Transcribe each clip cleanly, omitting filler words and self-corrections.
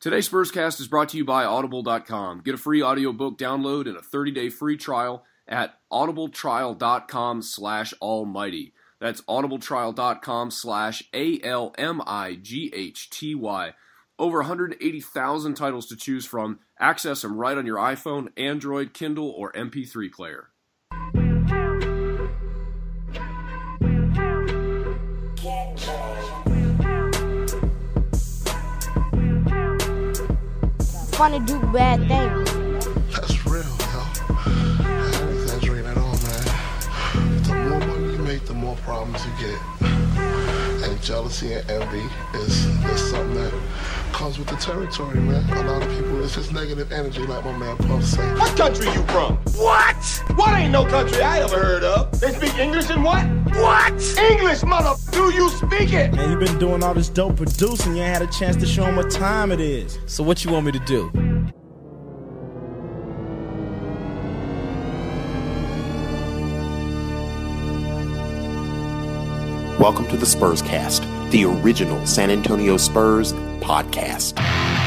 Today's Spurscast is brought to you by Audible.com. Get a free audiobook download and a 30-day free trial at audibletrial.com/almighty. That's audibletrial.com/ALMIGHTY. Over 180,000 titles to choose from. Access them right on your iPhone, Android, Kindle, or MP3 player. Fun to do bad things. That's real, yo. I don't exaggerate at all, man. The more money you make, the more problems you get. And jealousy and envy is something that comes with the territory, man. A lot of people, it's just negative energy, like my man Puff said. What country you from? What? What ain't no country I ever heard of? They speak English and what? What? English, mother. Do you speak it? Man, you been doing all this dope producing. You ain't had a chance to show them what time it is. So what you want me to do? Welcome to the Spurscast, the original San Antonio Spurs podcast.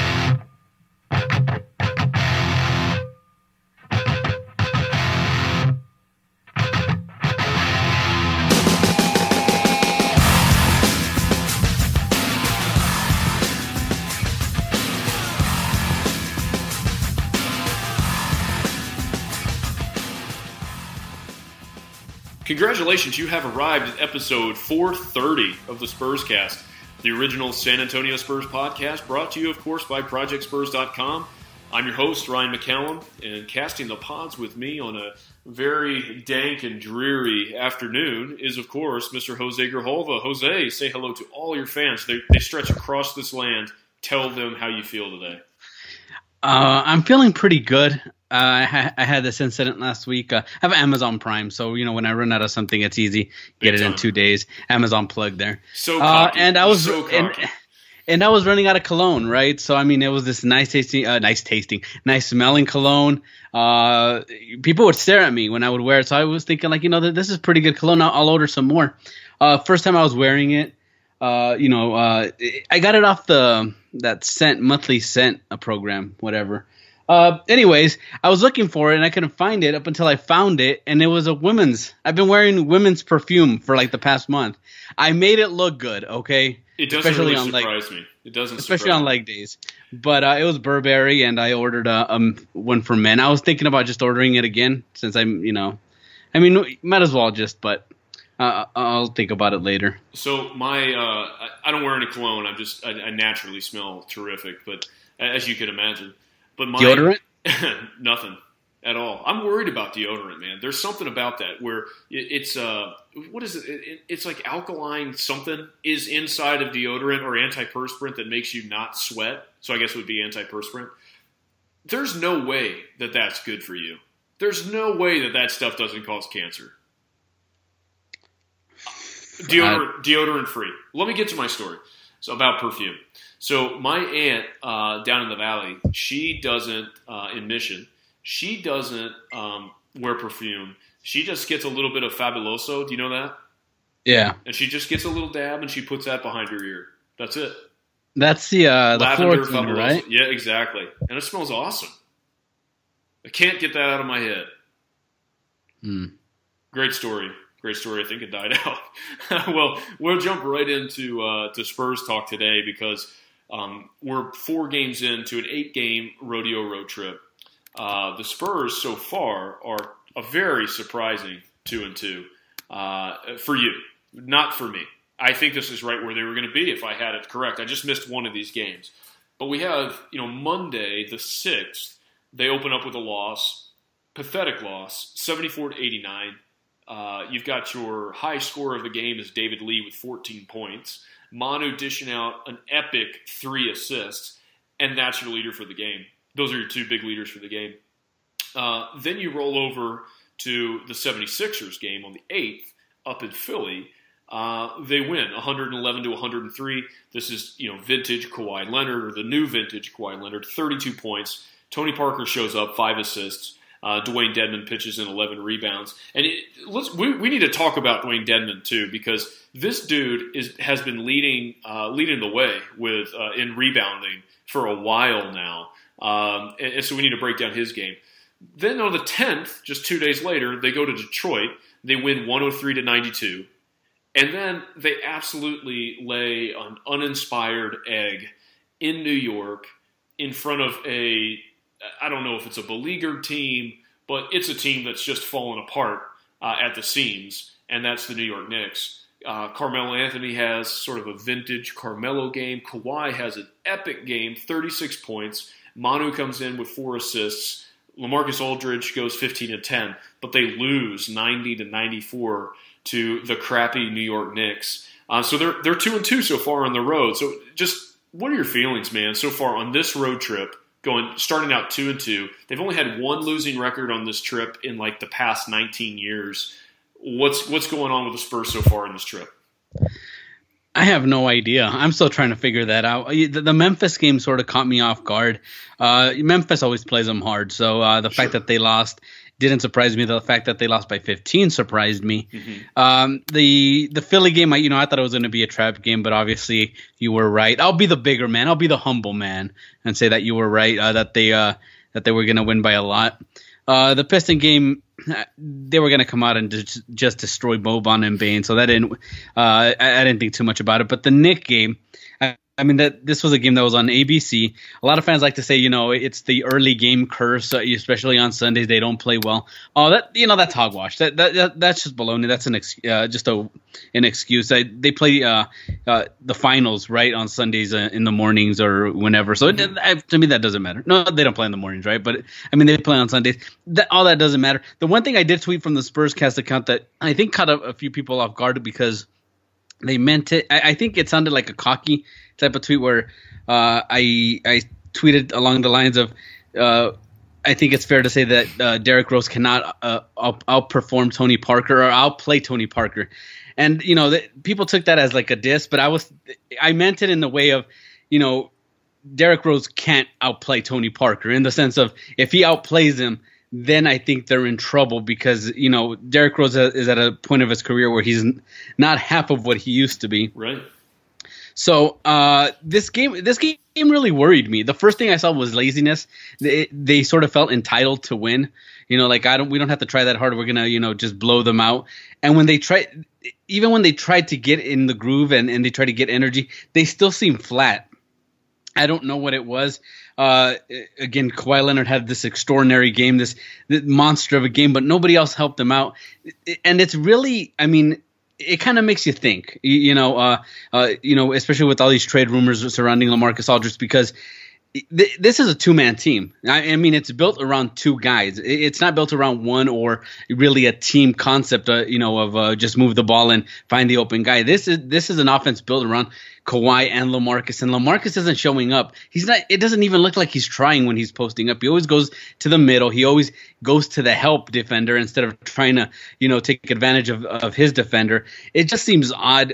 Congratulations, you have arrived at episode 430 of the Spurscast, the original San Antonio Spurs podcast, brought to you, of course, by ProjectSpurs.com. I'm your host, Ryan McCallum, and casting the pods with me on a very dank and dreary afternoon is, of course, Mr. Jose Grijalva. Jose, say hello to all your fans. They stretch across this land. Tell them how you feel today. I'm feeling pretty good. I had this incident last week. I have Amazon Prime, so when I run out of something, it's easy. Get it in 2 days. Amazon plug there. So cocky. And I was cocky. And I was running out of cologne, right? So it was this nice smelling cologne. People would stare at me when I would wear it, so I was thinking this is pretty good cologne. I'll order some more. First time I was wearing it, I got it off that scent monthly scent program, whatever. Anyways, I was looking for it and I couldn't find it up until I found it, and it was a women's. I've been wearing women's perfume for the past month. I made it look good, okay? It doesn't really surprise me. It doesn't, especially on leg days. But it was Burberry, and I ordered one for men. I was thinking about just ordering it again since might as well but I'll think about it later. So I don't wear any cologne. I naturally smell terrific, but as you can imagine. But deodorant? Nothing at all. I'm worried about deodorant, man. There's something about that where it's what is it? It's like alkaline something is inside of deodorant or antiperspirant that makes you not sweat. So I guess it would be antiperspirant. There's no way that that's good for you. There's no way that stuff doesn't cause cancer. Deodorant free. Let me get to my story. So about perfume. So my aunt down in the valley, she doesn't, in Mission, she doesn't wear perfume. She just gets a little bit of Fabuloso. Do you know that? Yeah. And she just gets a little dab and she puts that behind her ear. That's it. That's the Lavender floor cleaner, Fabuloso, right? Yeah, exactly. And it smells awesome. I can't get that out of my head. Great story. Great story. I think it died out. Well, we'll jump right into to Spurs talk today because we're 4 games into an 8-game rodeo road trip. The Spurs so far are a very surprising 2-2 for you, not for me. I think this is right where they were going to be if I had it correct. I just missed one of these games. But we have, Monday the 6th, they open up with a loss, pathetic loss, 74-89. You've got your high scorer of the game is David Lee with 14 points. Manu dishing out an epic 3 assists, and that's your leader for the game. Those are your 2 big leaders for the game. Then you roll over to the 76ers game on the 8th up in Philly. They win 111-103. This is, vintage Kawhi Leonard, or the new vintage Kawhi Leonard, 32 points. Tony Parker shows up, 5 assists. Dwayne Dedmon pitches in 11 rebounds. And we need to talk about Dwayne Dedmon, too, because this dude has been leading the way with in rebounding for a while now. And so we need to break down his game. Then on the 10th, just 2 days later, they go to Detroit. They win 103-92. And then they absolutely lay an uninspired egg in New York in front of I don't know if it's a beleaguered team, but it's a team that's just fallen apart at the seams, and that's the New York Knicks. Carmelo Anthony has sort of a vintage Carmelo game. Kawhi has an epic game, 36 points. Manu comes in with 4 assists. LaMarcus Aldridge goes 15-10, but they lose 90-94 to the crappy New York Knicks. So they're 2-2 so far on the road. So just what are your feelings, man, so far on this road trip? Starting out 2-2. They've only had one losing record on this trip in like the past 19 years. What's going on with the Spurs so far in this trip? I have no idea. I'm still trying to figure that out. The Memphis game sort of caught me off guard. Memphis always plays them hard, so the fact that they lost didn't surprise me. The fact that they lost by 15 surprised me. Mm-hmm. The Philly game, I thought it was going to be a trap game, but obviously you were right. I'll be the bigger man. I'll be the humble man and say that you were right. That they were going to win by a lot. The Piston game, they were going to come out and just destroy Boban and Bane, so that didn't. I didn't think too much about it. But the Knick game, this was a game that was on ABC. A lot of fans like to say, it's the early game curse, especially on Sundays. They don't play well. Oh, that's hogwash. That's just baloney. That's an excuse. They play the finals right on Sundays in the mornings or whenever. So to me, that doesn't matter. No, they don't play in the mornings, right? But they play on Sundays. All that doesn't matter. The one thing I did tweet from the Spurscast account that I think caught a few people off guard because they meant it. I think it sounded like a cocky type of tweet where I tweeted along the lines of I think it's fair to say that Derrick Rose cannot outperform Tony Parker or outplay Tony Parker. And, people took that as like a diss, but I meant it in the way of, Derrick Rose can't outplay Tony Parker in the sense of if he outplays him, then I think they're in trouble because, Derrick Rose is at a point of his career where he's not half of what he used to be. Right. So this game really worried me. The first thing I saw was laziness. They sort of felt entitled to win. We don't have to try that hard. We're gonna, just blow them out. And when they tried to get in the groove and they tried to get energy, they still seemed flat. I don't know what it was. Again, Kawhi Leonard had this extraordinary game, this monster of a game, but nobody else helped him out. And it's really, it kind of makes you think, especially with all these trade rumors surrounding LaMarcus Aldridge, because this is a two-man team. It's built around two guys. It's not built around one or really a team concept, of just move the ball and find the open guy. This is an offense built around Kawhi and LaMarcus, and LaMarcus isn't showing up. He's not. It doesn't even look like he's trying when he's posting up. He always goes to the middle. He always goes to the help defender instead of trying to, take advantage of his defender. It just seems odd.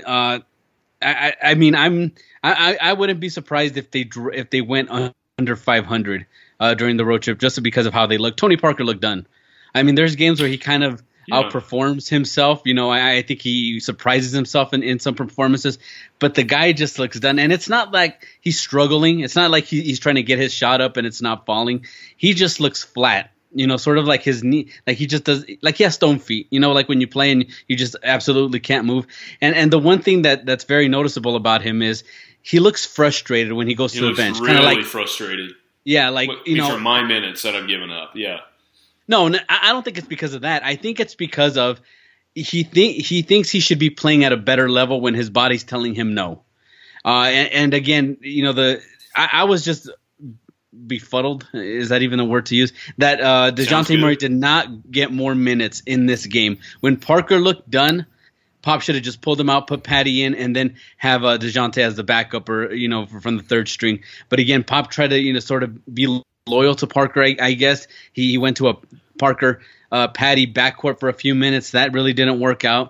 I wouldn't be surprised if they went under 500 during the road trip just because of how they look. Tony Parker looked done. There's games where he kind of outperforms himself. I think he surprises himself in some performances, but the guy just looks done. And it's not like he's struggling. It's not like he's trying to get his shot up and it's not falling. He just looks flat. Sort of like his knee, like he just does, like he has stone feet, like when you play and you just absolutely can't move. And the one thing that's very noticeable about him is he looks frustrated when he goes to the bench. Really kind of frustrated. Yeah, these are my minutes that I've given up. Yeah. No, I don't think it's because of that. I think it's because of he thinks he should be playing at a better level when his body's telling him no. And again, I was just befuddled, is that even a word to use, that DeJounte Murray did not get more minutes in this game. When Parker looked done, Pop should have just pulled him out, put Patty in, and then have DeJounte as the backup or, from the third string. But again, Pop tried to, sort of be loyal to Parker, I guess. He went to a Parker Patty backcourt for a few minutes. That really didn't work out.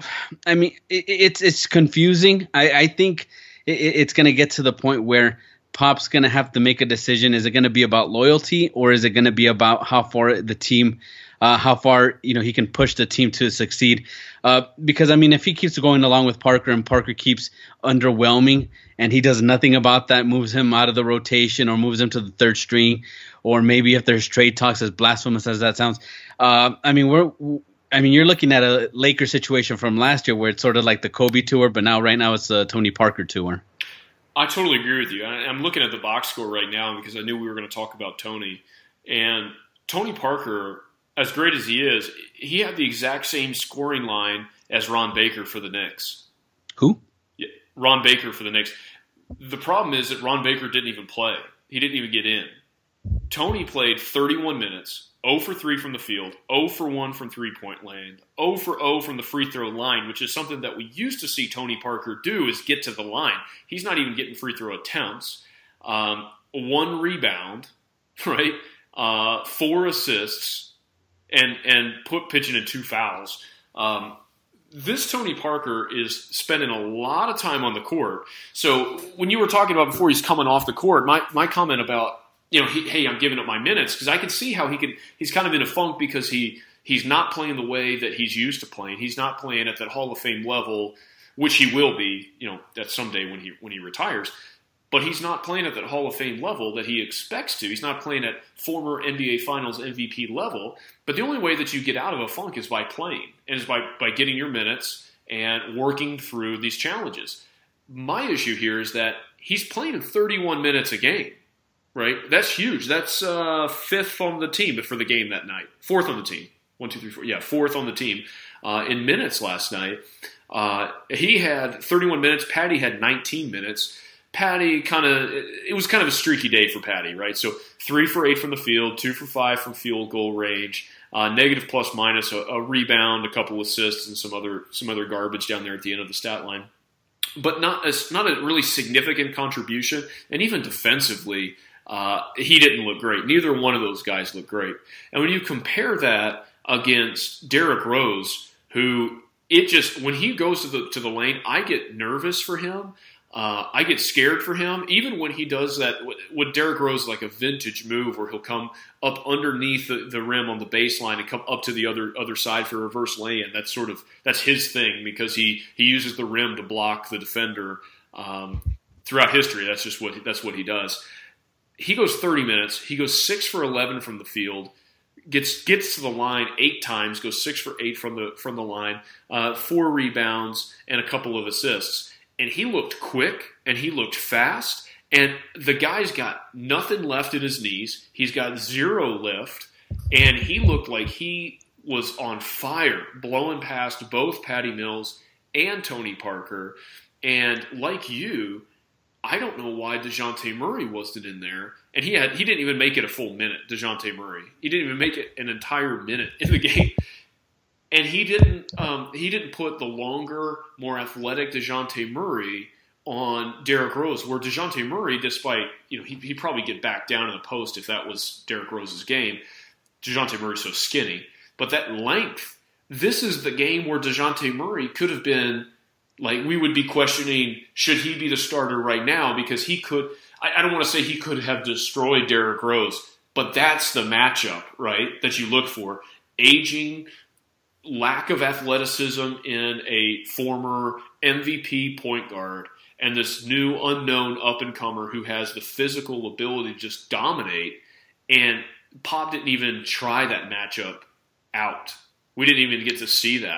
It's confusing. I think it's going to get to the point where Pop's going to have to make a decision. Is it going to be about loyalty, or is it going to be about how far the team, how far he can push the team to succeed? Because I mean, if he keeps going along with Parker and Parker keeps underwhelming and he does nothing about that, moves him out of the rotation or moves him to the third string, or maybe if there's trade talks, as blasphemous as that sounds, you're looking at a Lakers situation from last year where it's sort of like the Kobe tour, but right now it's the Tony Parker tour. I totally agree with you. I'm looking at the box score right now because I knew we were going to talk about Tony. And Tony Parker, as great as he is, he had the exact same scoring line as Ron Baker for the Knicks. Who? Yeah, Ron Baker for the Knicks. The problem is that Ron Baker didn't even play. He didn't even get in. Tony played 31 minutes, 0 for 3 from the field, 0 for 1 from three-point land, 0 for 0 from the free throw line, which is something that we used to see Tony Parker do, is get to the line. He's not even getting free throw attempts. 1 rebound, right? 4 assists, and pitching in 2 fouls. This Tony Parker is spending a lot of time on the court. So when you were talking about before he's coming off the court, my comment about, hey, I'm giving up my minutes, because I can see how he's kind of in a funk because he's not playing the way that he's used to playing. He's not playing at that Hall of Fame level, which he will be, that someday when he retires. But he's not playing at that Hall of Fame level that he expects to. He's not playing at former NBA Finals MVP level. But the only way that you get out of a funk is by playing, and is by getting your minutes and working through these challenges. My issue here is that he's playing 31 minutes a game. Right, that's huge. That's 5th on the team for the game that night. 4th on the team. 1, 2, 3, 4. Yeah, 4th on the team in minutes last night. He had 31 minutes. Patty had 19 minutes. Patty it was kind of a streaky day for Patty, right? So 3 for 8 from the field, 2 for 5 from field goal range, negative plus minus, a rebound, a couple assists, and some other garbage down there at the end of the stat line. But not a really significant contribution, and even defensively. He didn't look great. Neither one of those guys looked great. And when you compare that against Derrick Rose, who when he goes to the lane, I get nervous for him. I get scared for him. Even when he does that, with Derrick Rose, like a vintage move where he'll come up underneath the rim on the baseline and come up to the other side for a reverse lay-in. That's his thing, because he uses the rim to block the defender. Throughout history, that's what he does. He goes 30 minutes. He goes 6 for 11 from the field. Gets to the line 8 times. Goes 6 for 8 from the line. 4 rebounds and a couple of assists. And he looked quick and he looked fast. And the guy's got nothing left in his knees. He's got 0 lift, and he looked like he was on fire, blowing past both Patty Mills and Tony Parker. And like you, I don't know why DeJounte Murray wasn't in there. And he didn't even make it a full minute, DeJounte Murray. He didn't even make it an entire minute in the game. And he didn't put the longer, more athletic DeJounte Murray on Derrick Rose, where DeJounte Murray, despite, he'd probably get back down in the post if that was Derrick Rose's game. DeJounte Murray's so skinny. But that length, this is the game where DeJounte Murray could have been, like, we would be questioning, should he be the starter right now? Because he could, I don't want to say he could have destroyed Derrick Rose, but that's the matchup, right, that you look for. Aging, lack of athleticism in a former MVP point guard, and this new unknown up-and-comer who has the physical ability to just dominate. And Pop didn't even try that matchup out. We didn't even get to see that.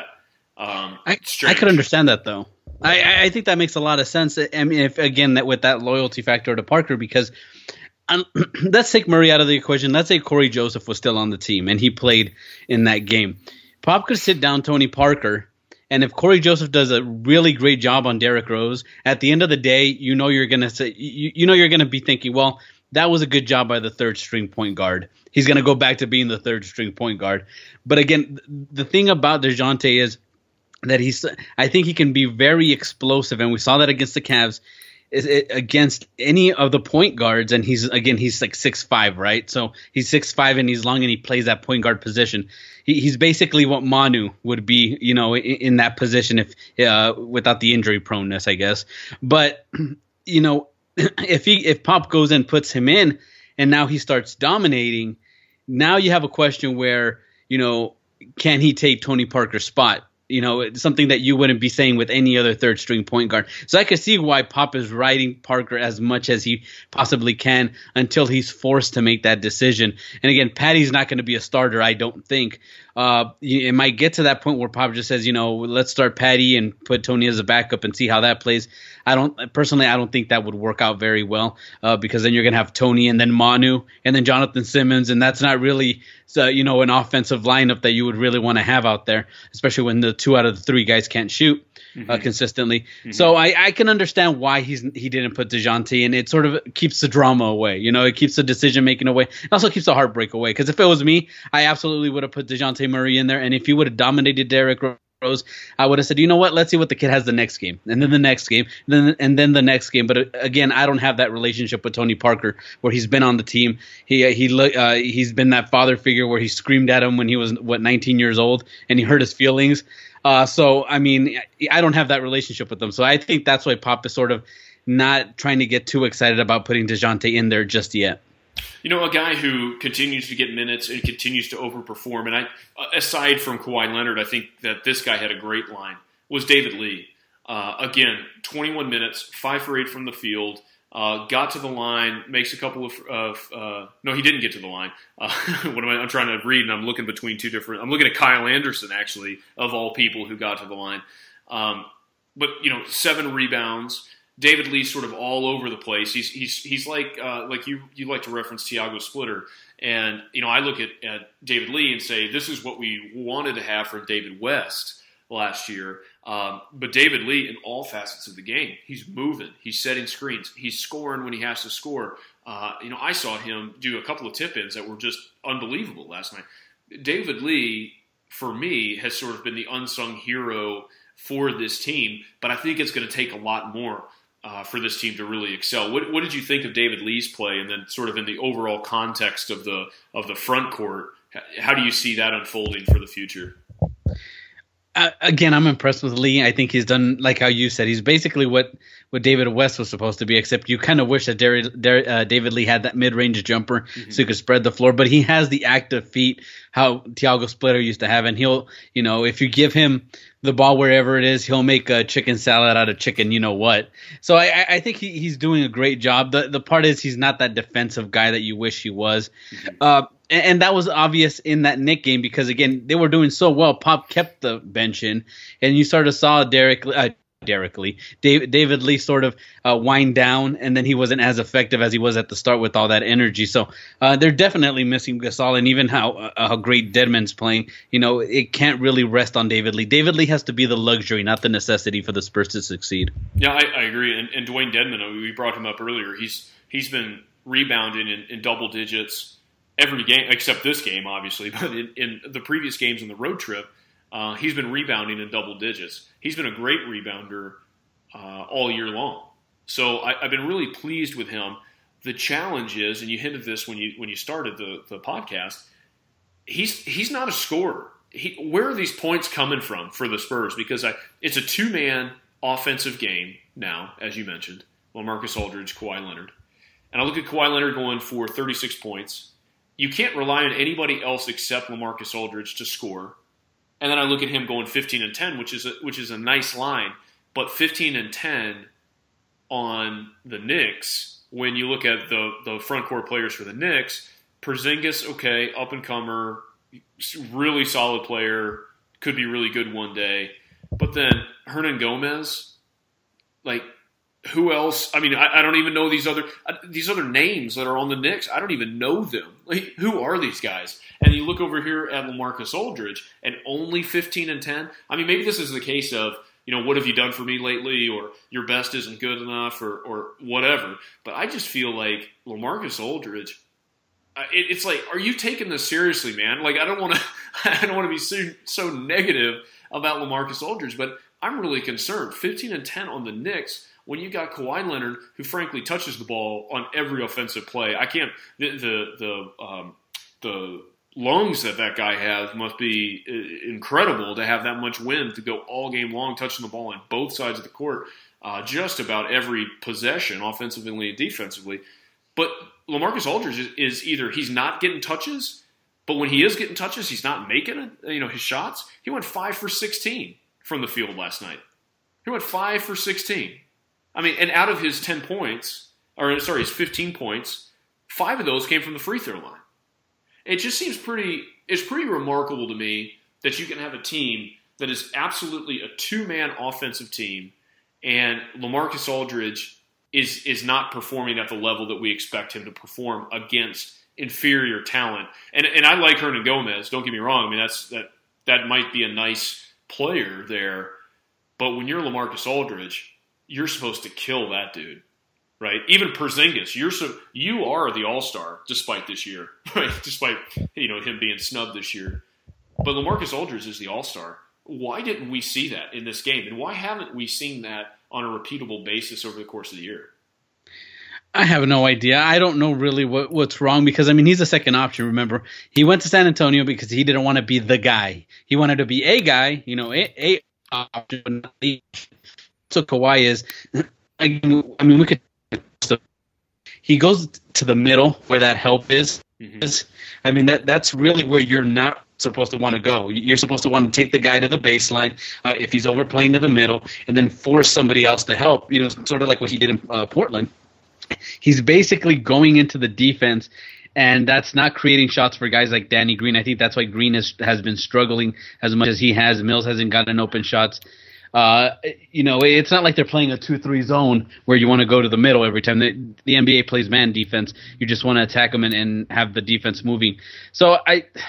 I could understand that, though. I think that makes a lot of sense. I mean, with that loyalty factor to Parker, because let's take Murray out of the equation. Let's say Corey Joseph was still on the team and he played in that game. Pop could sit down Tony Parker, and if Corey Joseph does a really great job on Derrick Rose, at the end of the day, you're going to say, you're going to be thinking, well, that was a good job by the third string point guard. He's going to go back to being the third string point guard. But again, the thing about DeJounte is that I think he can be very explosive, and we saw that against the Cavs, against any of the point guards, and he's like 6'5", right? So he's 6'5", and he's long, and he plays that point guard position. He's basically what Manu would be, in that position if without the injury proneness, I guess. But if Pop goes and puts him in, and now he starts dominating, now you have a question where, can he take Tony Parker's spot? It's something that you wouldn't be saying with any other third string point guard. So I could see why Pop is riding Parker as much as he possibly can until he's forced to make that decision. And again, Patty's not going to be a starter, I don't think. It might get to that point where Pop just says, let's start Patty and put Tony as a backup and see how that plays. I don't think that would work out very well because then you're going to have Tony and then Manu and then Jonathan Simmons, and that's not really an offensive lineup that you would really want to have out there, especially when the 2 out of the 3 guys can't shoot consistently. Mm-hmm. So I can understand why he didn't put DeJounte, and it sort of keeps the drama away. It keeps the decision making away. It also keeps the heartbreak away, because if it was me, I absolutely would have put DeJounte Murray in there, and if he would have dominated Derrick Rose, I would have said, you know what, let's see what the kid has the next game, and then the next game, and then the next game. But again, I don't have that relationship with Tony Parker where he's been on the team. He's been that father figure where he screamed at him when he was 19 years old and he hurt his feelings. So I mean, I don't have that relationship with them. So I think that's why Pop is sort of not trying to get too excited about putting DeJounte in there just yet. A guy who continues to get minutes and continues to overperform, and aside from Kawhi Leonard, I think that this guy had a great line, was David Lee. Again, 21 minutes, 5 for 8 from the field, got to the line, makes a couple of no, he didn't get to the line. I'm trying to read, and I'm looking between two different. I'm looking at Kyle Anderson, actually, of all people, who got to the line. But 7 rebounds. David Lee's sort of all over the place. He's like you like to reference Tiago Splitter, and I look at David Lee and say this is what we wanted to have for David West last year. But David Lee in all facets of the game, he's moving, he's setting screens, he's scoring when he has to score. I saw him do a couple of tip-ins that were just unbelievable last night. David Lee, for me, has sort of been the unsung hero for this team, but I think it's going to take a lot more for this team to really excel. What did you think of David Lee's play, and then sort of in the overall context of the front court? How do you see that unfolding for the future? Again, I'm impressed with Lee. I think he's done, like how you said, he's basically what David West was supposed to be, except you kind of wish that David Lee had that mid-range jumper so he could spread the floor. But he has the active feet, how Tiago Splitter used to have, and he'll, if you give him the ball wherever it is, he'll make a chicken salad out of chicken, what. So I think he's doing a great job. The part is he's not that defensive guy that you wish he was. And that was obvious in that Knick game because, again, they were doing so well. Pop kept the bench in, and you sort of saw David Lee sort of wind down, and then he wasn't as effective as he was at the start with all that energy. So they're definitely missing Gasol, and even how great Dedmon's playing, it can't really rest on David Lee. David Lee has to be the luxury, not the necessity for the Spurs to succeed. Yeah, I agree. And Dwayne Dedmon, we brought him up earlier. He's been rebounding in double digits every game, except this game, obviously. But in the previous games in the road trip, he's been rebounding in double digits. He's been a great rebounder all year long. So I've been really pleased with him. The challenge is, and you hinted this when you started the podcast, he's not a scorer. Where are these points coming from for the Spurs? Because it's a 2-man offensive game now, as you mentioned, LaMarcus Aldridge, Kawhi Leonard. And I look at Kawhi Leonard going for 36 points. You can't rely on anybody else except LaMarcus Aldridge to score. And then I look at him going 15 and 10, which is a nice line. But 15 and 10 on the Knicks, when you look at the front court players for the Knicks, Porzingis, okay, up-and-comer, really solid player, could be really good one day. But then Hernan Gomez, who else? I mean, I don't even know these other names that are on the Knicks. I don't even know them. Who are these guys? And you look over here at LaMarcus Aldridge, and only 15 and 10. I mean, maybe this is the case of, what have you done for me lately, or your best isn't good enough, or whatever. But I just feel like LaMarcus Aldridge, it's like, are you taking this seriously, man? I don't want to be so negative about LaMarcus Aldridge, but I'm really concerned. 15 and 10 on the Knicks. When you got Kawhi Leonard, who frankly touches the ball on every offensive play, I can't. The lungs that guy has must be incredible to have that much wind to go all game long, touching the ball on both sides of the court. just about every possession, offensively and defensively. But LaMarcus Aldridge is either he's not getting touches, but when he is getting touches, he's not making it, his shots. He went 5 for 16 from the field last night. He went 5 for 16. I mean, and out of his 10 points, his 15 points, 5 of those came from the free throw line. It just seems it's pretty remarkable to me that you can have a team that is absolutely a two-man offensive team, and LaMarcus Aldridge is not performing at the level that we expect him to perform against inferior talent. And I like Hernangomez, don't get me wrong. I mean, that might be a nice player there, but when you're LaMarcus Aldridge, you're supposed to kill that dude, right? Even Porzingis, you are the all-star despite this year, right? Despite him being snubbed this year. But LaMarcus Aldridge is the all-star. Why didn't we see that in this game? And why haven't we seen that on a repeatable basis over the course of the year? I have no idea. I don't know really what's wrong because, I mean, he's a second option, remember. He went to San Antonio because he didn't want to be the guy. He wanted to be a guy, a option. So Kawhi is, I mean, we could. He goes to the middle where that help is. Mm-hmm. I mean, that's really where you're not supposed to want to go. You're supposed to want to take the guy to the baseline if he's overplaying to the middle, and then force somebody else to help. Sort of like what he did in Portland. He's basically going into the defense, and that's not creating shots for guys like Danny Green. I think that's why Green has been struggling as much as he has. Mills hasn't gotten open shots. It's not like they're playing a 2-3 zone where you want to go to the middle every time. The NBA plays man defense. You just want to attack them and have the defense moving. So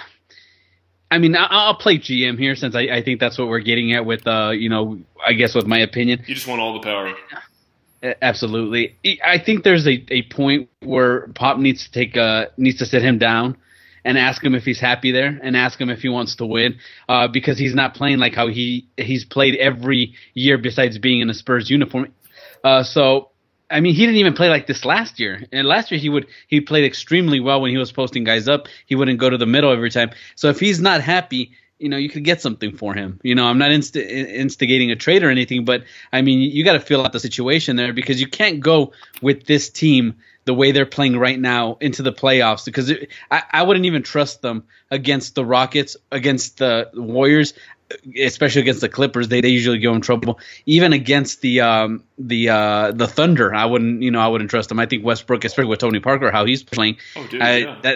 I mean, I'll play GM here since I think that's what we're getting at with, I guess with my opinion. You just want all the power. Absolutely. I think there's a point where Pop needs to sit him down and ask him if he's happy there and ask him if he wants to win because he's not playing like how he's played every year besides being in a Spurs uniform. So, I mean, he didn't even play like this last year. And last year he played extremely well when he was posting guys up. He wouldn't go to the middle every time. So if he's not happy, you could get something for him. I'm not instigating a trade or anything, but I mean, you got to feel out the situation there because you can't go with this team the way they're playing right now into the playoffs because I wouldn't even trust them against the Rockets, against the Warriors, especially against the Clippers. They usually go in trouble. Even against the Thunder, I wouldn't trust them. I think Westbrook, especially with Tony Parker, how he's playing. Oh, dude, yeah.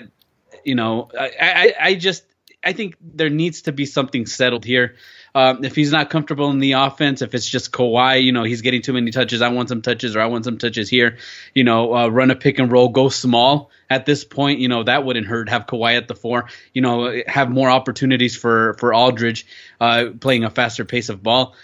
I think there needs to be something settled here. If he's not comfortable in the offense, if it's just Kawhi, he's getting too many touches. I want some touches, or I want some touches here. Run a pick and roll, go small at this point. That wouldn't hurt. Have Kawhi at the 4. Have more opportunities for Aldridge playing a faster pace of ball.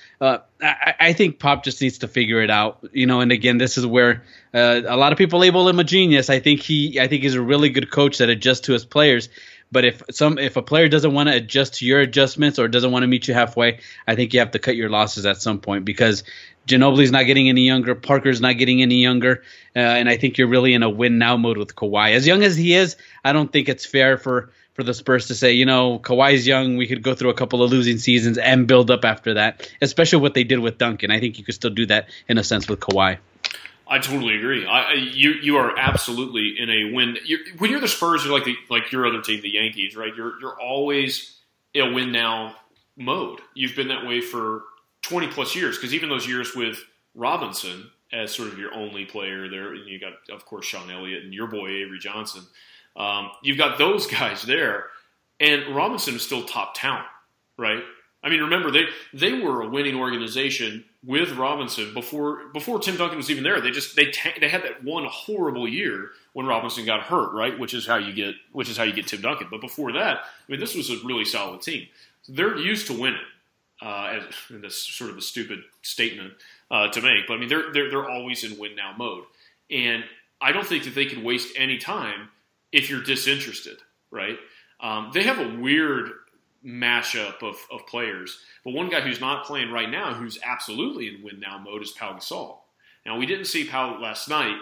I think Pop just needs to figure it out. And again, this is where a lot of people label him a genius. I think he's a really good coach that adjusts to his players. But if a player doesn't want to adjust to your adjustments or doesn't want to meet you halfway, I think you have to cut your losses at some point because Ginobili's not getting any younger, Parker's not getting any younger, and I think you're really in a win-now mode with Kawhi. As young as he is, I don't think it's fair for the Spurs to say, Kawhi's young, we could go through a couple of losing seasons and build up after that, especially what they did with Duncan. I think you could still do that in a sense with Kawhi. I totally agree. You are absolutely in a win. When you're the Spurs, you're like your other team, the Yankees, right? You're always in a win now mode. You've been that way for 20 plus years because even those years with Robinson as sort of your only player there, and you got of course Sean Elliott and your boy Avery Johnson. You've got those guys there, and Robinson is still top talent, right? I mean, remember they were a winning organization with Robinson before Tim Duncan was even there. They had that one horrible year when Robinson got hurt, right? Which is how you get Tim Duncan. But before that, I mean, this was a really solid team. So they're used to winning. And that's sort of a stupid statement to make, but I mean they're always in win now mode, and I don't think that they can waste any time if you're disinterested, right? They have a weird mashup of players. But one guy who's not playing right now, who's absolutely in win-now mode, is Pau Gasol. Now, we didn't see Pau last night.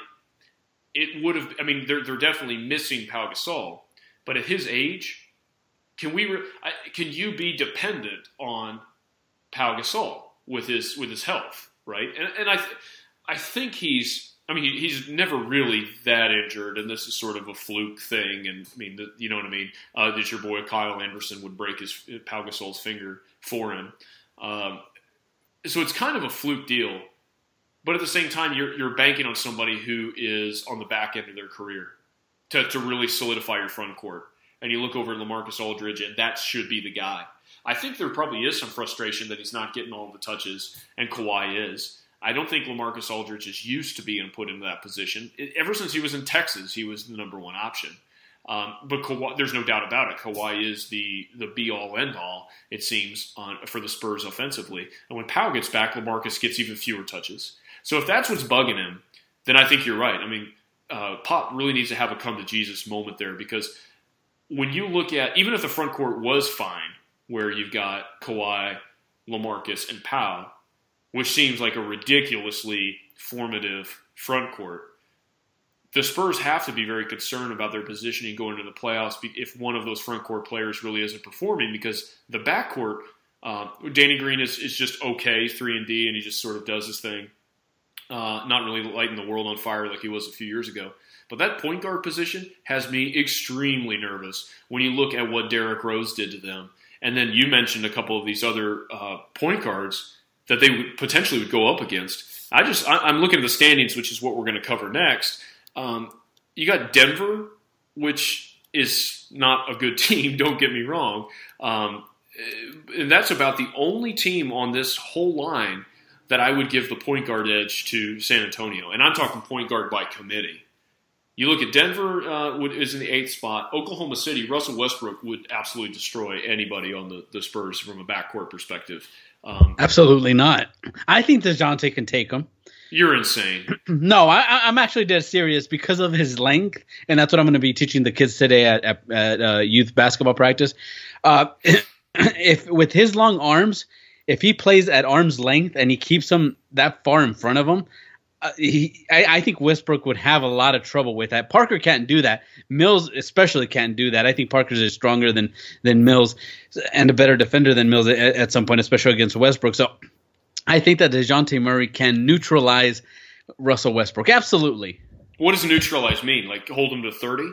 It would have – I mean, they're definitely missing Pau Gasol. But at his age, can you be dependent on Pau Gasol with his health? right? And I think he's never really that injured, and this is sort of a fluke thing. And I mean, you know what I mean? That your boy Kyle Anderson would break Pau Gasol's finger for him. So it's kind of a fluke deal. But at the same time, you're banking on somebody who is on the back end of their career to really solidify your front court. And you look over at LaMarcus Aldridge, and that should be the guy. I think there probably is some frustration that he's not getting all the touches, and Kawhi is. I don't think LaMarcus Aldridge is used to being put into that position. Ever since he was in Texas, he was the number one option. But Kawhi, there's no doubt about it. Kawhi is the be-all, end-all, it seems, for the Spurs offensively. And when Pau gets back, LaMarcus gets even fewer touches. So if that's what's bugging him, then I think you're right. I mean, Pop really needs to have a come-to-Jesus moment there, because when you look at, even if the front court was fine, where you've got Kawhi, LaMarcus, and Pau, which seems like a ridiculously formative front court, the Spurs have to be very concerned about their positioning going into the playoffs if one of those front court players really isn't performing, because the backcourt, Danny Green is just okay, 3-and-D, and he just sort of does his thing. Not really lighting the world on fire like he was a few years ago. But that point guard position has me extremely nervous when you look at what Derrick Rose did to them. And then you mentioned a couple of these other point guards that they potentially would go up against. I'm looking at the standings, which is what we're going to cover next. You got Denver, which is not a good team, don't get me wrong. And that's about the only team on this whole line that I would give the point guard edge to San Antonio. And I'm talking point guard by committee. You look at Denver is in the 8th spot. Oklahoma City, Russell Westbrook would absolutely destroy anybody on the Spurs from a backcourt perspective. Absolutely not. I think DeJounte can take him. You're insane. No, I'm actually dead serious because of his length, and that's what I'm going to be teaching the kids today at youth basketball practice. If with his long arms, if he plays at arm's length and he keeps them that far in front of him, I think Westbrook would have a lot of trouble with that. Parker can't do that. Mills especially can't do that. I think Parker's is stronger than Mills and a better defender than Mills at some point, especially against Westbrook. So I think that DeJounte Murray can neutralize Russell Westbrook. Absolutely. What does neutralize mean? Like hold him to 30?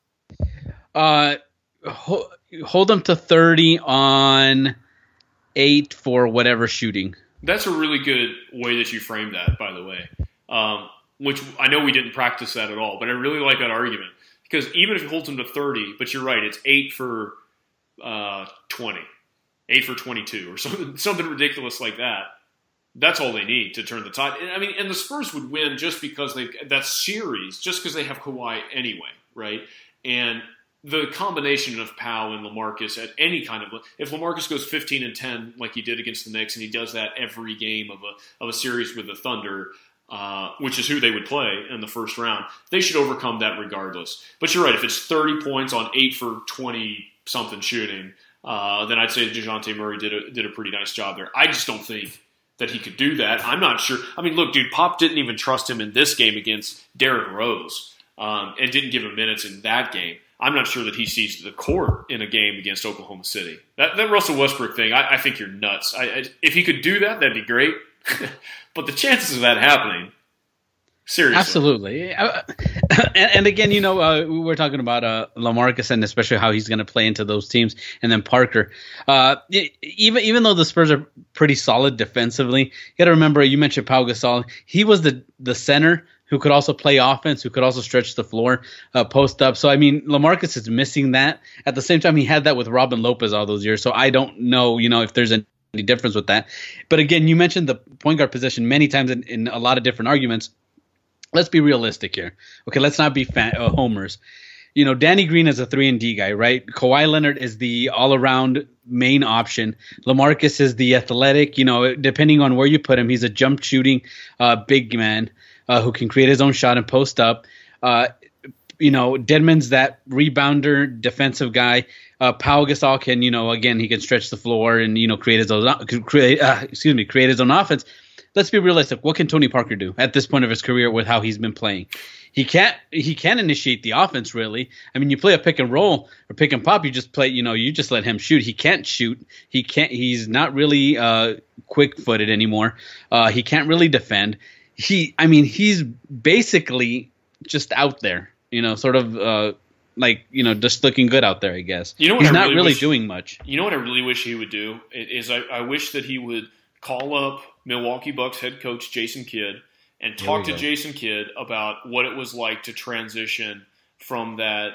Hold him to 30 on 8 for whatever shooting. That's a really good way that you frame that, by the way. Which I know we didn't practice that at all, but I really like that argument. Because even if he holds him to 30, but you're right, it's 8 for 20, 8 for 22, or something ridiculous like that. That's all they need to turn the tide. I mean, and the Spurs would win just because that series, just because they have Kawhi anyway, right? And the combination of Pau and LaMarcus at any kind of – if LaMarcus goes 15-10 like he did against the Knicks, and he does that every game of a series with the Thunder, which is who they would play in the first round, they should overcome that regardless. But you're right. If it's 30 points on 8 for 20-something shooting, then I'd say DeJounte Murray did a pretty nice job there. I just don't think that he could do that. I'm not sure. I mean, look, dude, Pop didn't even trust him in this game against Derrick Rose and didn't give him minutes in that game. I'm not sure that he sees the court in a game against Oklahoma City. That Russell Westbrook thing, I think you're nuts. If he could do that, that'd be great. But the chances of that happening, seriously. Absolutely. And again, we're talking about LaMarcus and especially how he's going to play into those teams. And then Parker. Even though the Spurs are pretty solid defensively, you got to remember, you mentioned Pau Gasol. He was the center who could also play offense, who could also stretch the floor, post up. So, I mean, LaMarcus is missing that. At the same time, he had that with Robin Lopez all those years. So I don't know, if there's any difference with that. But again, you mentioned the point guard position many times in a lot of different arguments. Let's be realistic here. Okay, let's not be homers. Danny Green is a 3-and-D guy, right? Kawhi Leonard is the all-around main option. LaMarcus is the athletic, depending on where you put him, he's a jump shooting big man. Who can create his own shot and post up. Dedmon's that rebounder defensive guy. Pau Gasol can, again, he can stretch the floor and, create his own offense. Let's be realistic. What can Tony Parker do at this point of his career with how he's been playing? He can't initiate the offense, really. I mean, you play a pick and roll or pick and pop, you just play, you just let him shoot. He can't shoot. He's not really quick-footed anymore. He can't really defend. He's basically just out there, sort of just looking good out there, I guess. He's not really doing much. You know what I really wish he would do is I wish that he would call up Milwaukee Bucks head coach Jason Kidd and talk to Jason Kidd about what it was like to transition from that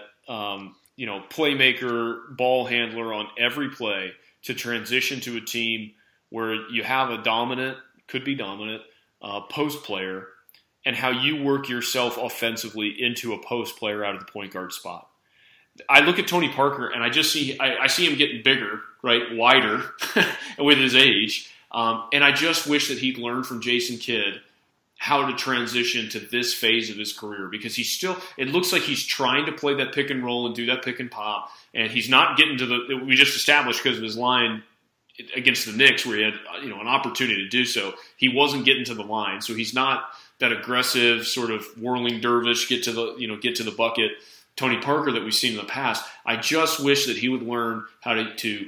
playmaker, ball handler on every play to transition to a team where you have a could be dominant post player, and how you work yourself offensively into a post player out of the point guard spot. I look at Tony Parker and I see him getting bigger, right, wider with his age, and I just wish that he'd learned from Jason Kidd how to transition to this phase of his career, because it looks like he's trying to play that pick and roll and do that pick and pop, and he's not getting to we just established because of his line against the Knicks where he had an opportunity to do so. He wasn't getting to the line, so he's not that aggressive sort of whirling dervish, get to the bucket Tony Parker that we've seen in the past. I just wish that he would learn how to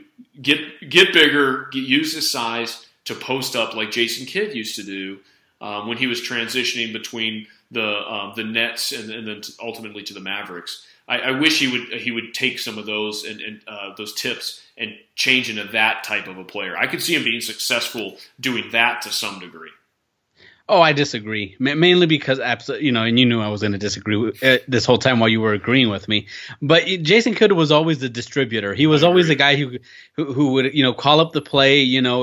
get bigger, use his size to post up like Jason Kidd used to do when he was transitioning between the Nets and then ultimately to the Mavericks. I wish he would take some of those and those tips and change into that type of a player. I could see him being successful doing that to some degree. Oh, I disagree. Mainly because, and you knew I was going to disagree this whole time while you were agreeing with me. But Jason Kidd was always the distributor. He was always the guy who would, call up the play.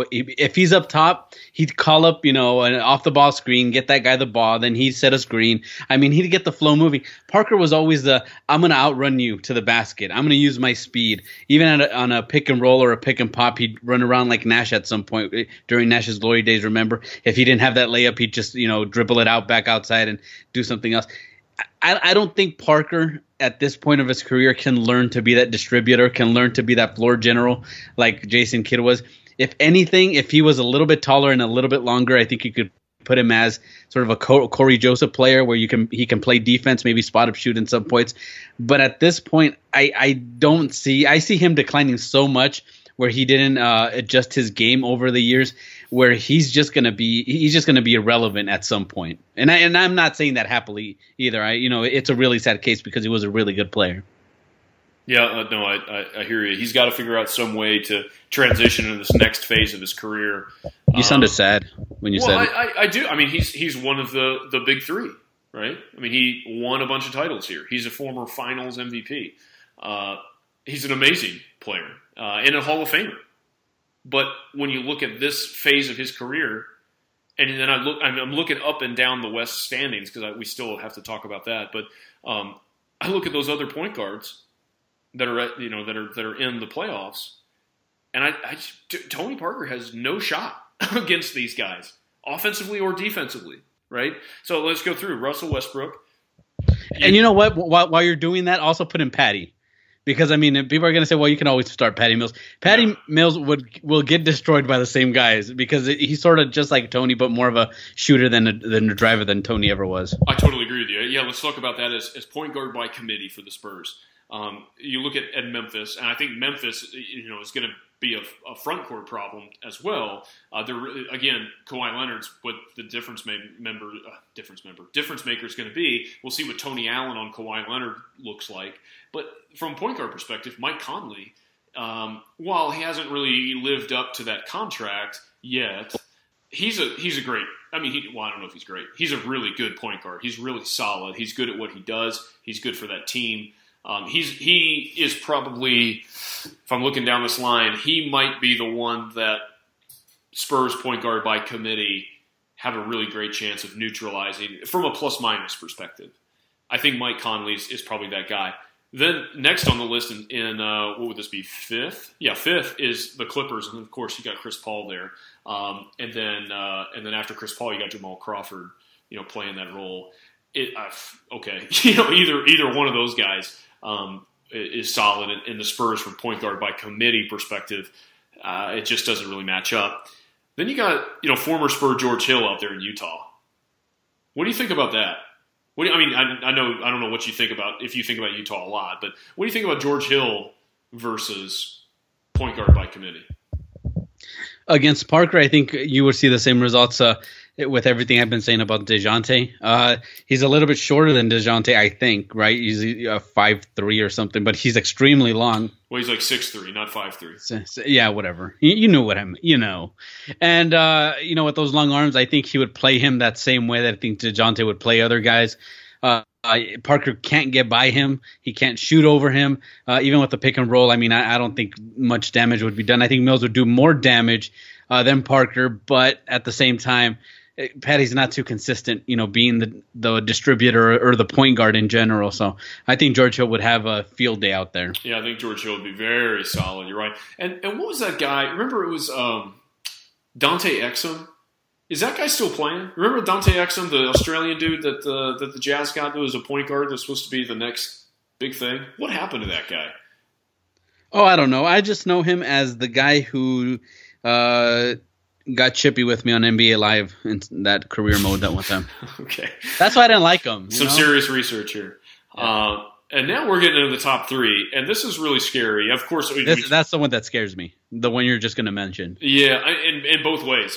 If he's up top, he'd call up, an off the ball screen, get that guy the ball, then he'd set a screen. He'd get the flow moving. Parker was always I'm going to outrun you to the basket. I'm going to use my speed. Even on a pick and roll or a pick and pop, he'd run around like Nash at some point during Nash's glory days. Remember, if he didn't have that layup, he'd just dribble it out back outside and do something else. I don't think Parker at this point of his career can learn to be that distributor, can learn to be that floor general like Jason Kidd was. If anything, if he was a little bit taller and a little bit longer, I think you could put him as sort of a Corey Joseph player where he can play defense, maybe spot up shoot in some points. But at this point, I see him declining so much where he didn't adjust his game over the years, where he's just gonna be irrelevant at some point. And I'm not saying that happily either. It's a really sad case because he was a really good player. Yeah, no, I hear you. He's got to figure out some way to transition into this next phase of his career. You sounded sad when you said it. I do. He's one of the big three, right? He won a bunch of titles here. He's a former Finals MVP. He's an amazing player and a Hall of Famer. But when you look at this phase of his career, and then I'm looking up and down the West standings because we still have to talk about that. But I look at those other point guards that are that are in the playoffs, and Tony Parker has no shot against these guys, offensively or defensively, right? So let's go through Russell Westbrook. And you know what? While you're doing that, also put in Patty. Because, people are going to say, well, you can always start Patty Mills. Patty Mills will get destroyed by the same guys because he's sort of just like Tony, but more of a shooter than a driver than Tony ever was. I totally agree with you. Yeah, let's talk about that as point guard by committee for the Spurs. You look at Memphis, and I think Memphis, is going to be a front court problem as well. Again, Kawhi Leonard's what the difference maker is going to be. We'll see what Tony Allen on Kawhi Leonard looks like. But from a point guard perspective, Mike Conley, while he hasn't really lived up to that contract yet, he's a great. I don't know if he's great. He's a really good point guard. He's really solid. He's good at what he does. He's good for that team. He is probably, if I'm looking down this line, he might be the one that Spurs point guard by committee have a really great chance of neutralizing from a plus-minus perspective. I think Mike Conley is probably that guy. Then next on the list in what would this be, fifth? Yeah, fifth is the Clippers, and of course you got Chris Paul there. And then after Chris Paul, you got Jamal Crawford, playing that role. Okay, either one of those guys is solid in the Spurs from point guard by committee perspective. It just doesn't really match up. Then you got former Spur George Hill out there in Utah. What do you think about that? I don't know what you think about if you think about Utah a lot, but what do you think about George Hill versus point guard by committee? Against Parker, I think you would see the same results with everything I've been saying about DeJounte. He's a little bit shorter than DeJounte, I think, right? He's 5'3" or something, but he's extremely long. Well, he's like 6'3", not 5'3". So, yeah, whatever. You know what I'm, And, with those long arms, I think he would play him that same way that I think DeJounte would play other guys. Parker can't get by him. He can't shoot over him. Even with the pick and roll, I don't think much damage would be done. I think Mills would do more damage than Parker, but at the same time, Patty's not too consistent, being the distributor or the point guard in general. So I think George Hill would have a field day out there. Yeah, I think George Hill would be very solid. You're right. And what was that guy? Remember, it was Dante Exum. Is that guy still playing? Remember Dante Exum, the Australian dude that the Jazz got, who was a point guard that's supposed to be the next big thing? What happened to that guy? Oh, I don't know. I just know him as the guy who got chippy with me on NBA Live in that career mode that one time. Okay. That's why I didn't like him. Some serious research here. Yeah. And now we're getting into the top three, and this is really scary. Of course, that's the one that scares me, the one you're just going to mention. Yeah, in both ways.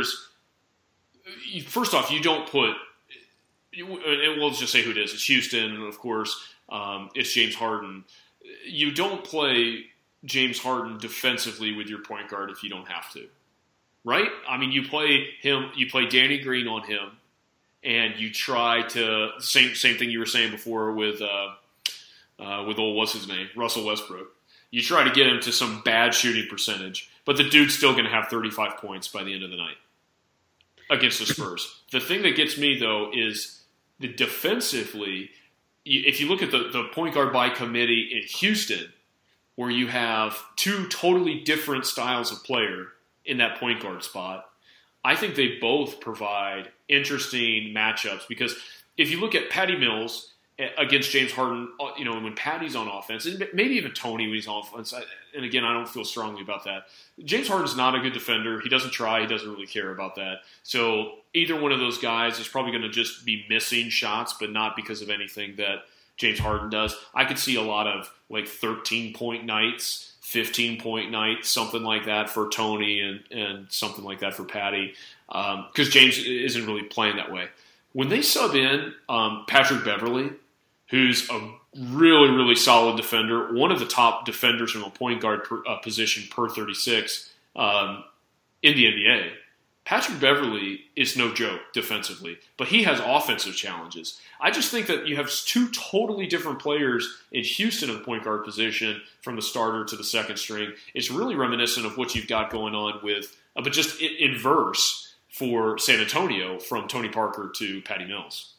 First off, you don't put – and we'll just say who it is. It's Houston, and of course, it's James Harden. You don't play James Harden defensively with your point guard if you don't have to, right? You play him – you play Danny Green on him, and you try to – same thing you were saying before with what's his name, Russell Westbrook. You try to get him to some bad shooting percentage, but the dude's still going to have 35 points by the end of the night against the Spurs. The thing that gets me, though, is that defensively, if you look at the point guard by committee in Houston, where you have two totally different styles of player in that point guard spot, I think they both provide interesting matchups. Because if you look at Patty Mills against James Harden, when Patty's on offense, and maybe even Tony when he's on offense, and again, I don't feel strongly about that. James Harden's not a good defender. He doesn't try. He doesn't really care about that. So either one of those guys is probably going to just be missing shots, but not because of anything that James Harden does. I could see a lot of 13-point nights, 15-point nights, something like that for Tony and something like that for Patty, because James isn't really playing that way. When they sub in Patrick Beverley, who's a really, really solid defender, one of the top defenders from a point guard position per 36 in the NBA. Patrick Beverley is no joke defensively, but he has offensive challenges. I just think that you have two totally different players in Houston in the point guard position from the starter to the second string. It's really reminiscent of what you've got going on with, but just inverse for San Antonio from Tony Parker to Patty Mills.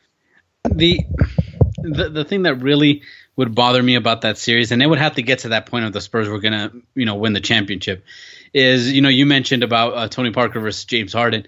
The thing that really would bother me about that series, and it would have to get to that point of the Spurs were going to, win the championship, is, you mentioned about Tony Parker versus James Harden.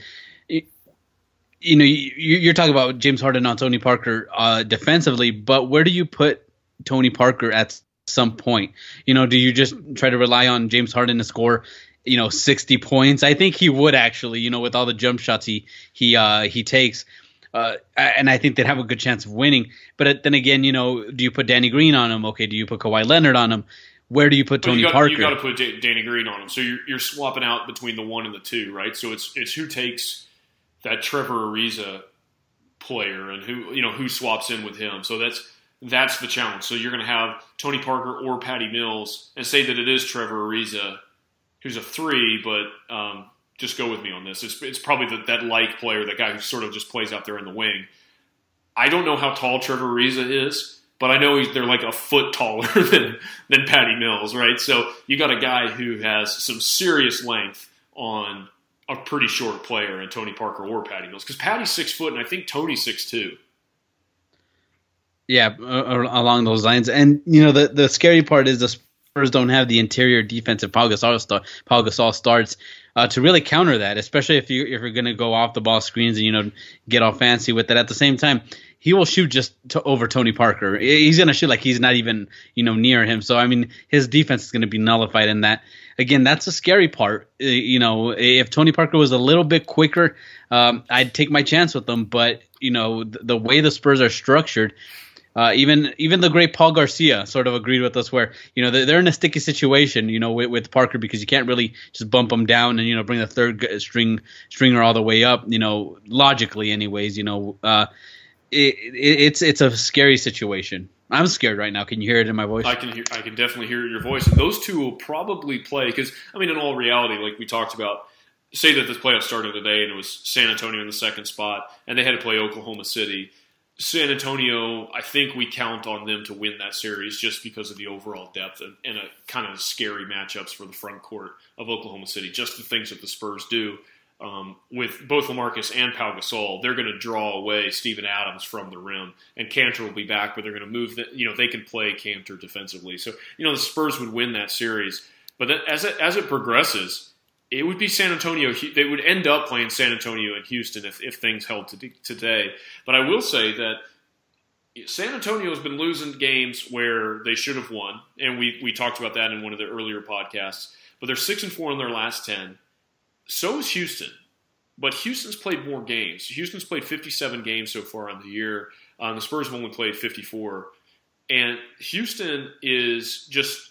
You're talking about James Harden on Tony Parker defensively, but where do you put Tony Parker at some point? Do you just try to rely on James Harden to score 60 points? I think he would actually, with all the jump shots he takes. And I think they'd have a good chance of winning. But then again, do you put Danny Green on him? Okay, do you put Kawhi Leonard on him? Where do you put Tony Parker? You got to put Danny Green on him. So you're swapping out between the 1 and the 2, right? So it's who takes that Trevor Ariza player and who swaps in with him. So that's the challenge. So you're going to have Tony Parker or Patty Mills, and say that it is Trevor Ariza, who's a 3, but just go with me on this. It's probably that like player, that guy who sort of just plays out there in the wing. I don't know how tall Trevor Ariza is, but I know they're like a foot taller than Patty Mills, right? So you got a guy who has some serious length on a pretty short player in Tony Parker or Patty Mills, because Patty's 6 foot and I think Tony's 6'2". Yeah, along those lines. And the scary part is the Spurs don't have the interior defensive Pau Gasol starts to really counter that, especially if you're going to go off the ball screens and get all fancy with it. At the same time, he will shoot just over Tony Parker. He's going to shoot like he's not even near him. So his defense is going to be nullified in that. Again, that's the scary part. If Tony Parker was a little bit quicker, I'd take my chance with him. But the way the Spurs are structured, Even the great Paul Garcia sort of agreed with us, where they're in a sticky situation, with Parker, because you can't really just bump them down and bring the third stringer all the way up, logically, anyways. It's a scary situation. I'm scared right now. Can you hear it in my voice? I can definitely hear it in your voice. And those two will probably play because, in all reality, like we talked about, say that the playoffs started today and it was San Antonio in the second spot and they had to play Oklahoma City. San Antonio, I think we count on them to win that series just because of the overall depth and a kind of scary matchups for the front court of Oklahoma City. Just the things that the Spurs do. With both LaMarcus and Pau Gasol, they're going to draw away Steven Adams from the rim, and Kanter will be back, but they're going to move they can play Kanter defensively. So, the Spurs would win that series. But as it progresses, it would be San Antonio. They would end up playing San Antonio and Houston if things held today. But I will say that San Antonio has been losing games where they should have won, and we talked about that in one of the earlier podcasts. But they're 6-4 in their last 10. So is Houston, but Houston's played more games. Houston's played 57 games so far on the year. The Spurs have only played 54. And Houston is just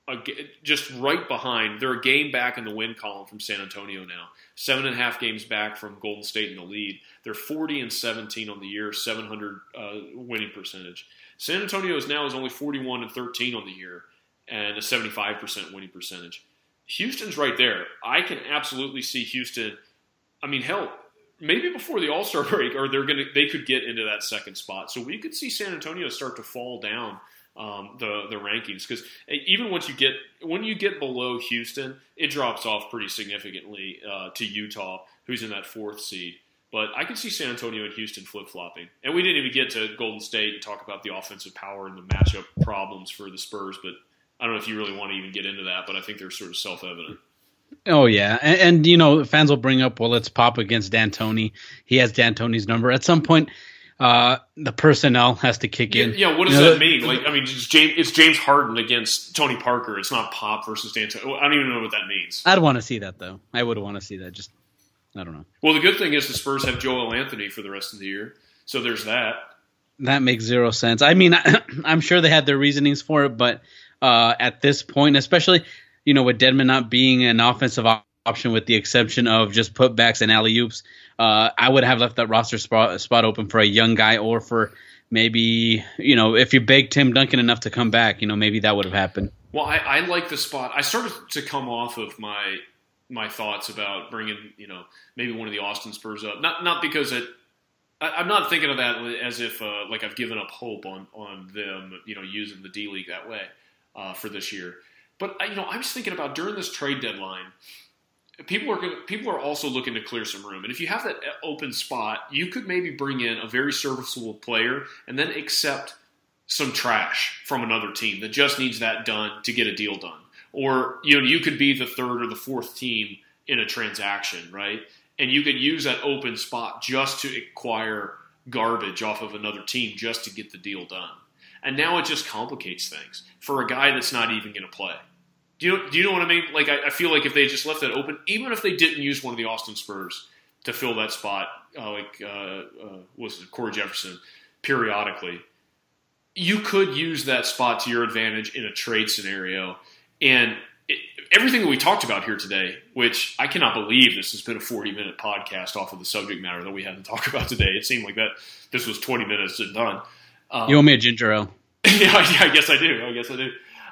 right behind. They're a game back in the win column from San Antonio now. 7.5 games back from Golden State in the lead. They're 40-17 on the year, 700 winning percentage. San Antonio is only 41-13 on the year and a 75% winning percentage. Houston's right there. I can absolutely see Houston. Hell, maybe before the All-Star break, or they could get into that second spot. So we could see San Antonio start to fall down the rankings, because even when you get below Houston, it drops off pretty significantly to Utah, who's in that 4th seed. But I could see San Antonio and Houston flip-flopping. And we didn't even get to Golden State and talk about the offensive power and the matchup problems for the Spurs, but I don't know if you really want to even get into that, but I think they're sort of self-evident. Oh, yeah. And fans will bring up, well, it's Pop against D'Antoni. He has D'Antoni's number. At some point, the personnel has to kick in. Yeah, what does that mean? It's James Harden against Tony Parker. It's not Pop versus D'Antoni. I don't even know what that means. I'd want to see that, though. I would want to see that. Just, I don't know. Well, the good thing is the Spurs have Joel Anthony for the rest of the year, so there's that. That makes zero sense. I'm sure they had their reasonings for it, but at this point, especially, with Dedmon not being an offensive option with the exception of just putbacks and alley-oops, I would have left that roster spot open for a young guy, or for maybe, if you begged Tim Duncan enough to come back, maybe that would have happened. Well, I like the spot. I started to come off of my thoughts about bringing, maybe one of the Austin Spurs up. Not because I'm not thinking of that as if I've given up hope on them, using the D League that way for this year. But I was thinking about during this trade deadline, people are also looking to clear some room, and if you have that open spot, you could maybe bring in a very serviceable player and then accept some trash from another team that just needs that done to get a deal done. Or you could be the 3rd or the 4th team in a transaction, right? And you could use that open spot just to acquire garbage off of another team just to get the deal done. And now it just complicates things for a guy that's not even going to play. Do you know what I mean? I feel like if they just left that open, even if they didn't use one of the Austin Spurs to fill that spot, was it Corey Jefferson, periodically, you could use that spot to your advantage in a trade scenario. And everything that we talked about here today, which I cannot believe this has been a 40-minute podcast off of the subject matter that we had to talk about today. It seemed like that this was 20 minutes and done. You owe me a ginger ale. Yeah, I guess I do.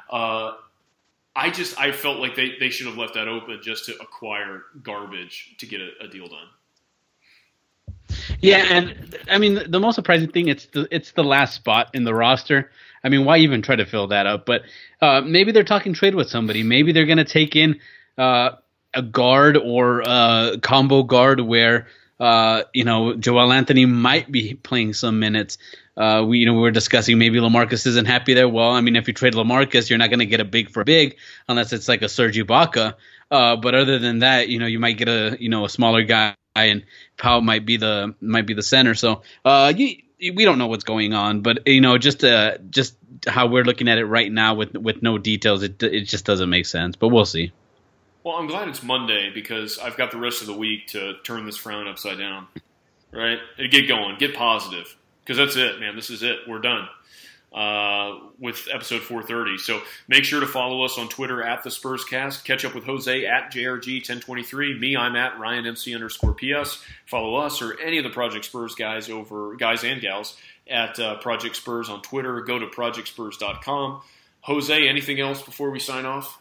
I felt like they should have left that open just to acquire garbage to get a deal done. Yeah, and the most surprising thing, it's the last spot in the roster. Why even try to fill that up? But maybe they're talking trade with somebody. Maybe they're going to take in a guard or a combo guard where Joel Anthony might be playing some minutes. We were discussing maybe LaMarcus isn't happy there. Well, if you trade LaMarcus, you're not going to get a big for big unless it's like a Serge Ibaka. But other than that, you might get a smaller guy, and Powell might be the center. So we don't know what's going on, but just how we're looking at it right now with no details, it just doesn't make sense. But we'll see. Well, I'm glad it's Monday because I've got the rest of the week to turn this frown upside down. Right? And get going. Get positive. because that's it, man. This is it. We're done with episode 430. So make sure to follow us on Twitter at the SpursCast. Catch up with Jose at JRG1023. Me, I'm at RyanMC_PS. Follow us or any of the Project Spurs guys and gals at Project Spurs on Twitter. Go to projectspurs.com. Jose, anything else before we sign off?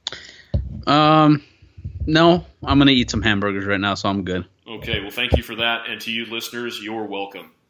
No, I'm going to eat some hamburgers right now, so I'm good. Okay, well, thank you for that. And to you listeners, you're welcome.